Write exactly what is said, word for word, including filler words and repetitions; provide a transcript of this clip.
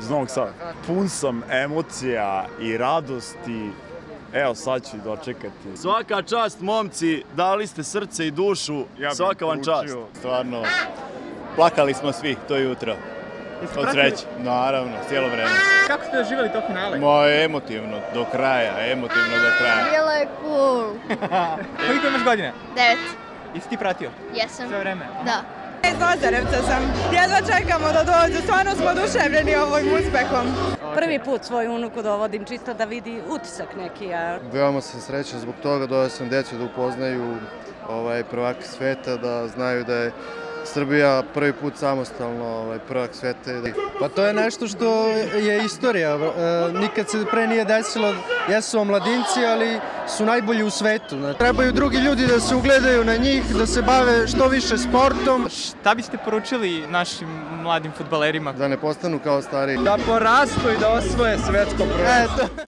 iz Novog Sada. Pun sam emocija i radosti. Evo, sad ću dočekati. Svaka čast, momci, dali ste srce i dušu, svaka vam čast. Stvarno, plakali smo svi to jutro. Od sreće, naravno, cijelo vreme. Kako ste doživjeli to finale? Mo, emotivno, do kraja, emotivno do kraja. Bilo je cool. Koliko imaš godina? Devet. Jesi ti pratio Jesam. sve vreme? Da. Iz Lazarevca sam. Jedva čekamo da dođu, stvarno smo oduševljeni ovim uspehom. Prvi put svoju unuku dovodim čisto da vidi utisak neki. A... Veoma sam srećan zbog toga, doveo sam djecu da upoznaju ovaj, prvaka sveta, da znaju da je Srbija prvi put samostalno ovaj, prvak sveta. Pa to je nešto što je istorija. E, nikad se pre nije desilo, jesu omladinci, ali su najbolji u svetu. Znači, trebaju drugi ljudi da se ugledaju na njih, da se bave što više sportom. Šta biste poručili našim mladim fudbalerima? Da ne postanu kao stari. Da porastu i da osvoje svetsko prvenstvo.